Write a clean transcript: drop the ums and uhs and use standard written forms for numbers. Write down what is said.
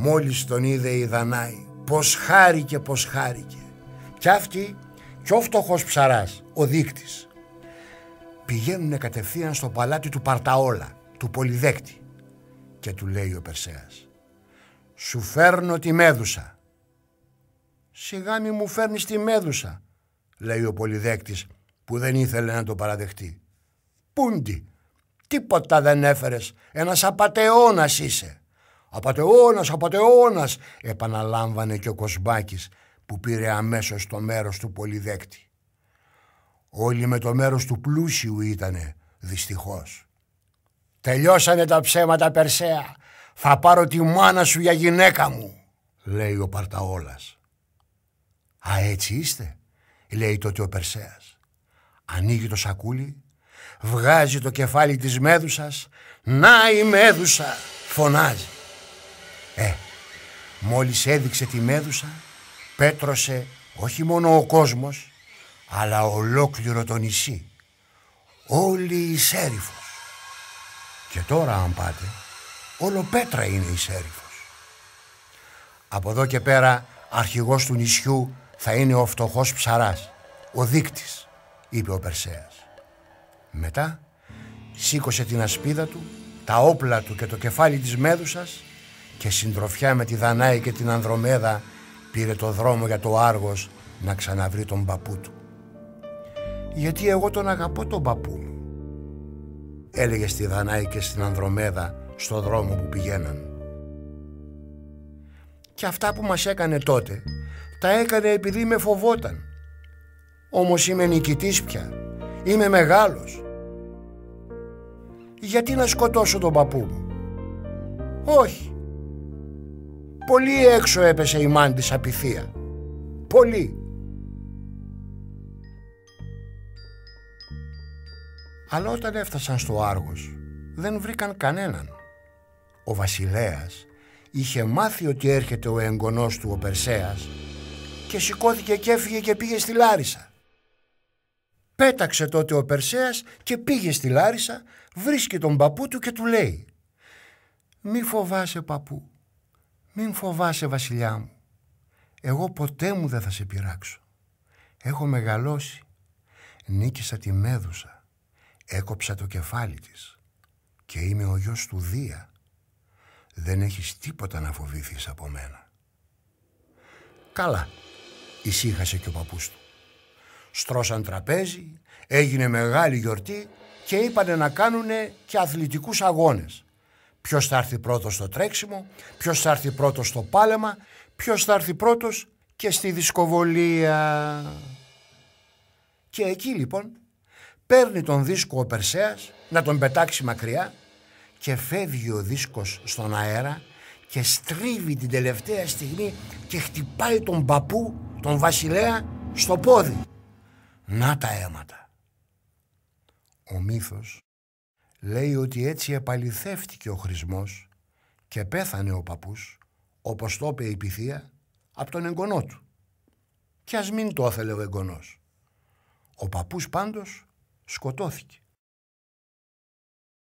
Μόλις τον είδε η Δανάη, πως χάρηκε, πως χάρηκε. Κι αυτή κι ο φτωχός ψαράς, ο δείκτης, πηγαίνουνε κατευθείαν στο παλάτι του Παρταόλα, του Πολυδέκτη, και του λέει ο Περσέας: «Σου φέρνω τη Μέδουσα». «Σιγά μη μου φέρνεις τη Μέδουσα», λέει ο Πολυδέκτης, που δεν ήθελε να το παραδεχτεί. «Πούντι, τίποτα δεν έφερες, ένας απατεώνας είσαι». «Απατεώνας, απατεώνας», επαναλάμβανε και ο Κοσμάκης, που πήρε αμέσως το μέρος του Πολυδέκτη. Όλοι με το μέρος του πλούσιου ήτανε, δυστυχώς. «Τελειώσανε τα ψέματα, Περσέα, θα πάρω τη μάνα σου για γυναίκα μου», λέει ο Παρταόλας. «Α, έτσι είστε», λέει τότε ο Περσέας. Ανοίγει το σακούλι, βγάζει το κεφάλι της Μέδουσας. «Να η Μέδουσα», φωνάζει. Μόλις έδειξε τη Μέδουσα, πέτρωσε όχι μόνο ο κόσμος, αλλά ολόκληρο το νησί, όλη η Σέριφος. Και τώρα αν πάτε, όλο πέτρα είναι η Σέριφος. Από εδώ και πέρα αρχηγός του νησιού θα είναι ο φτωχός ψαράς, ο δείκτης, είπε ο Περσέας. Μετά σήκωσε την ασπίδα του, τα όπλα του και το κεφάλι της Μέδουσας και συντροφιά με τη Δανάη και την Ανδρομέδα πήρε το δρόμο για το Άργος να ξαναβρει τον παππού του. «Γιατί εγώ τον αγαπώ τον παππού μου», έλεγε στη Δανάη και στην Ανδρομέδα στο δρόμο που πηγαίναν. «Και αυτά που μας έκανε τότε τα έκανε επειδή με φοβόταν. Όμως είμαι νικητής πια, είμαι μεγάλος. Γιατί να σκοτώσω τον παππού μου? Όχι. Πολύ έξω έπεσε η μάντης απειθία. Πολύ». Αλλά όταν έφτασαν στο Άργος δεν βρήκαν κανέναν. Ο βασιλέας είχε μάθει ότι έρχεται ο εγγονός του ο Περσέας και σηκώθηκε και έφυγε και πήγε στη Λάρισα. Πέταξε τότε ο Περσέας και πήγε στη Λάρισα, βρίσκει τον παππού του και του λέει: «Μη φοβάσαι παππού, μην φοβάσαι βασιλιά μου. Εγώ ποτέ μου δεν θα σε πειράξω. Έχω μεγαλώσει, νίκησα τη Μέδουσα, έκοψα το κεφάλι της και είμαι ο γιος του Δία. Δεν έχεις τίποτα να φοβήθεις από μένα». «Καλά», ησύχασε και ο παππούς του. Στρώσαν τραπέζι, έγινε μεγάλη γιορτή και είπανε να κάνουνε και αθλητικούς αγώνες. Ποιος θα έρθει πρώτος στο τρέξιμο, ποιος θα έρθει πρώτος στο πάλεμα, ποιος θα έρθει πρώτος και στη δισκοβολία. Και εκεί λοιπόν παίρνει τον δίσκο ο Περσέας να τον πετάξει μακριά και φεύγει ο δίσκος στον αέρα και στρίβει την τελευταία στιγμή και χτυπάει τον παππού, τον βασιλέα, στο πόδι. Να τα αίματα. Ο μύθος λέει ότι έτσι επαληθεύτηκε ο χρησμός και πέθανε ο παππούς, όπως το είπε η Πυθία, από τον εγγονό του. Κι ας μην το ήθελε ο εγγονός. Ο παππούς πάντως σκοτώθηκε.